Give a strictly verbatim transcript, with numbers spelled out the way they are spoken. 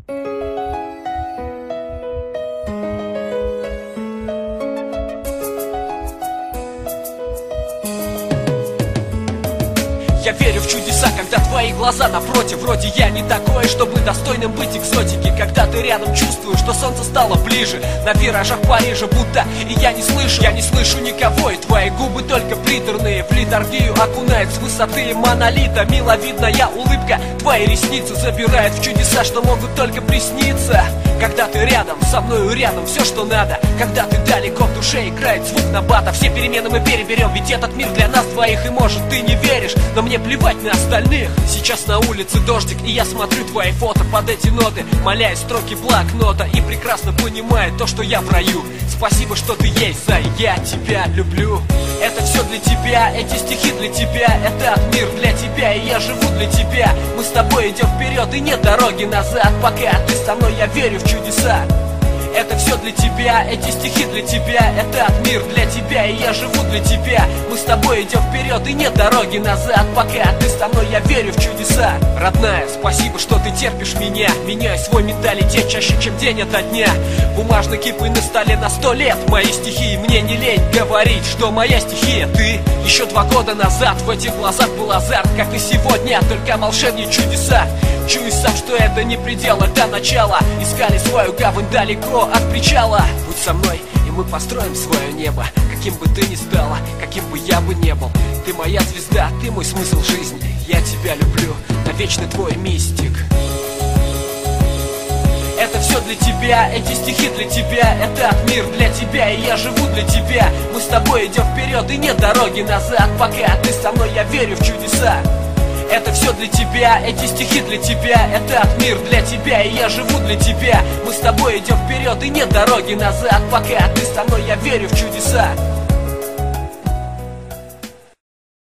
Я верю в чудеса, когда твои глаза напротив. Вроде я не такой, чтобы достойным быть экзотики. Когда ты рядом, чувствую, что солнце стало ближе. На виражах Парижа будто и я не слышу. Я не слышу никого, и твои губы только приторные. В литургию окунает с высоты монолита. Миловидная улыбка, твои ресницы забирает в чудеса, что могут только присниться. Когда ты рядом, со мною рядом, все что надо. Когда ты далеко, в душе играет звук набата. Все перемены мы переберем, ведь этот мир для нас двоих. И может ты не веришь, но мне плевать на остальных. Сейчас на улице дождик, и я смотрю твои фото под эти ноты, молясь строки блокнота, и прекрасно понимаю то, что я в раю. Спасибо, что ты есть, Зай, я тебя люблю. Это все для тебя, эти стихи для тебя. Этот мир для тебя, и я живу для тебя. Мы с тобой идем вперед, и нет дороги назад. Пока ты со мной, я верю в чудеса. Это все для тебя, эти стихи для тебя. Этот мир для тебя, и я живу для тебя. Мы с тобой идем вперед, и нет дороги назад. Пока ты со мной, я верю в чудеса. Родная, спасибо, что ты терпишь меня. Меняю свой менталитет чаще, чем день ото дня. Бумажные кипы на столе на сто лет. Мои стихии, мне не лень говорить, что моя стихия ты. Еще два года назад в этих глазах был азарт, как и сегодня, только волшебные чудеса. Чую сам, что это не предел, это начало. Искали свою гавань далеко от причала. Будь со мной, и мы построим свое небо. Каким бы ты ни стала, каким бы я бы не был. Ты моя звезда, ты мой смысл жизни. Я тебя люблю, навечно твой мистик. Это все для тебя, эти стихи для тебя. Этот мир для тебя, и я живу для тебя. Мы с тобой идем вперед, и нет дороги назад. Пока ты со мной, я верю в чудеса. Это все для тебя, эти стихи для тебя. Этот мир для тебя, и я живу для тебя. Мы с тобой идем вперед, и нет дороги назад. Пока ты со мной, я верю в чудеса.